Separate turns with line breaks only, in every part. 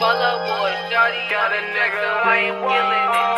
up, boy, shawty got a nigga, I ain't feeling it.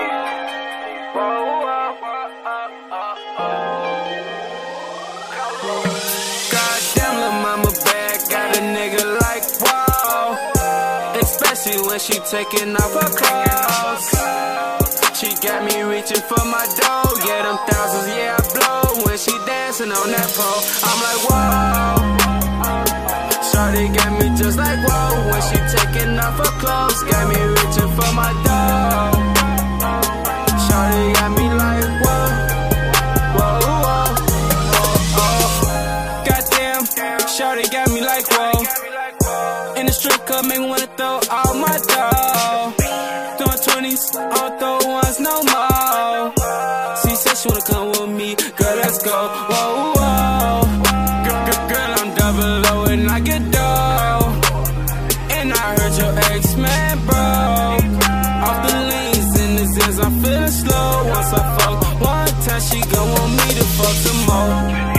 Goddamn, lil' mama bad, got a nigga like wow. Especially when she taking off her clothes. She got me reaching for my dough, yeah, them thousands, yeah, I blow. When she dancing on that pole, I'm like, whoa. Shawty got me just like, whoa. When she taking off her clothes, got me reaching for my dough. Shawty got me like, whoa, whoa, whoa, whoa. Goddamn, shawty got me like, whoa. In the strip club, make me wanna throw all my dough. Throwing 20s, I don't throw ones no more. She said she wanna come with me, girl, let's go. Whoa, whoa. Girl, I'm double O and I get dough. And I heard your ex-man broke off the leans in the zins, I'm feeling slow. Once I fuck one time, she gon' want me to fuck some more.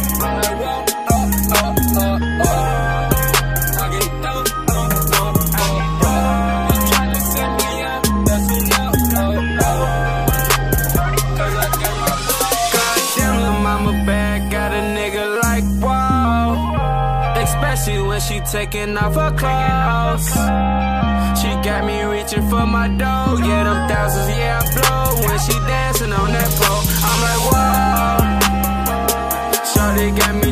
Especially when she taking off her clothes. She got me reaching for my dough, yeah, them thousands, yeah, I blow. When she dancing on that pole, I'm like, whoa. Shawty got me